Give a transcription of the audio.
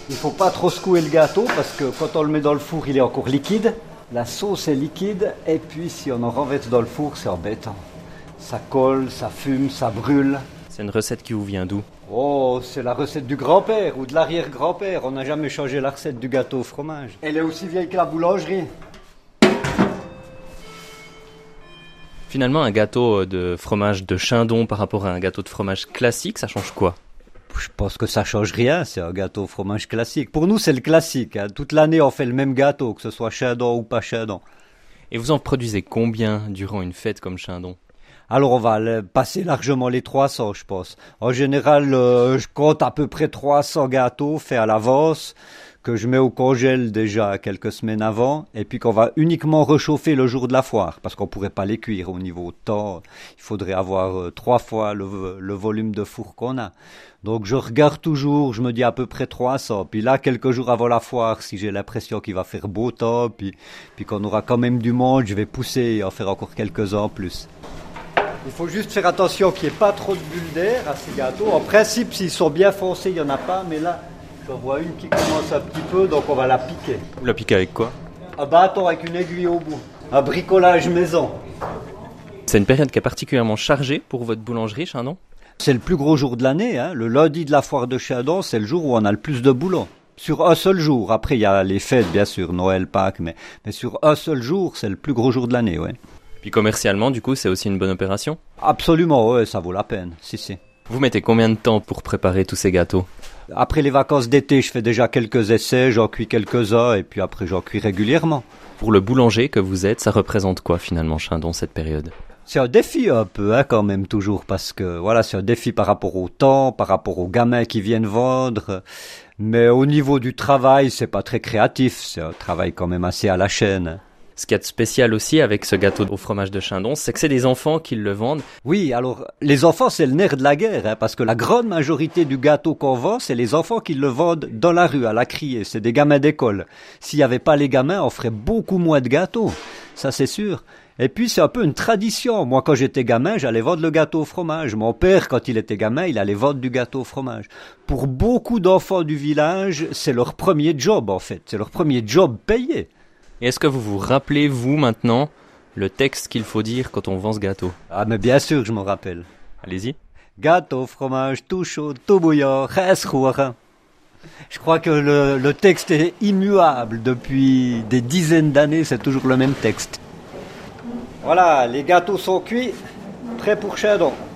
Il faut pas trop secouer le gâteau parce que quand on le met dans le four, il est encore liquide. La sauce est liquide et puis si on en renverse dans le four, c'est embêtant. Ça colle, ça fume, ça brûle. C'est une recette qui vous vient d'où? Oh, c'est la recette du grand-père ou de l'arrière-grand-père. On n'a jamais changé la recette du gâteau au fromage. Elle est aussi vieille que la boulangerie. Finalement, un gâteau de fromage de Chindon par rapport à un gâteau de fromage classique, ça change quoi? Je pense que ça change rien, c'est un gâteau au fromage classique. Pour nous, c'est le classique. Toute l'année, on fait le même gâteau, que ce soit Chindon ou pas Chindon. Et vous en produisez combien durant une fête comme Chindon? Alors on va passer largement les 300, je pense. En général, je compte à peu près 300 gâteaux faits à l'avance, que je mets au congèle déjà quelques semaines avant, et puis qu'on va uniquement réchauffer le jour de la foire, parce qu'on pourrait pas les cuire au niveau temps. Il faudrait avoir 3 fois le volume de four qu'on a. Donc je regarde toujours, je me dis à peu près 300. Puis là, quelques jours avant la foire, si j'ai l'impression qu'il va faire beau temps, puis qu'on aura quand même du monde, je vais pousser et en faire encore quelques-uns en plus. Il faut juste faire attention qu'il n'y ait pas trop de bulles d'air à ces gâteaux. En principe, s'ils sont bien foncés, il n'y en a pas, mais là, j'en vois une qui commence un petit peu, donc on va la piquer. Vous la piquez avec quoi? Un bâton avec une aiguille au bout. Un bricolage maison. C'est une période qui est particulièrement chargée pour votre boulangerie, Chindon? C'est le plus gros jour de l'année, hein. Le lundi de la foire de Chindon, c'est le jour où on a le plus de boulot. Sur un seul jour. Après, il y a les fêtes, bien sûr, Noël, Pâques, mais sur un seul jour, c'est le plus gros jour de l'année, ouais. Puis commercialement, du coup, c'est aussi une bonne opération? Absolument, ouais, ça vaut la peine, si. Vous mettez combien de temps pour préparer tous ces gâteaux? Après les vacances d'été, je fais déjà quelques essais, j'en cuis quelques-uns, et puis après j'en cuis régulièrement. Pour le boulanger que vous êtes, ça représente quoi finalement, Chindon, cette période? C'est un défi un peu, hein, quand même, toujours, parce que voilà, c'est un défi par rapport au temps, par rapport aux gamins qui viennent vendre. Mais au niveau du travail, c'est pas très créatif, c'est un travail quand même assez à la chaîne. Ce qu'il y a de spécial aussi avec ce gâteau au fromage de Chindon, c'est que c'est des enfants qui le vendent. Oui, alors les enfants, c'est le nerf de la guerre, hein, parce que la grande majorité du gâteau qu'on vend, c'est les enfants qui le vendent dans la rue, à la criée. C'est des gamins d'école. S'il n'y avait pas les gamins, on ferait beaucoup moins de gâteaux. Ça, c'est sûr. Et puis, c'est un peu une tradition. Moi, quand j'étais gamin, j'allais vendre le gâteau au fromage. Mon père, quand il était gamin, il allait vendre du gâteau au fromage. Pour beaucoup d'enfants du village, c'est leur premier job, en fait. C'est leur premier job payé. Et est-ce que vous vous rappelez, vous, maintenant, le texte qu'il faut dire quand on vend ce gâteau? Ah, mais bien sûr que je m'en rappelle. Allez-y. Gâteau, fromage, tout chaud, tout bouillant, reste roux. Je crois que le texte est immuable. Depuis des dizaines d'années, c'est toujours le même texte. Voilà, les gâteaux sont cuits, prêts pour Chindon.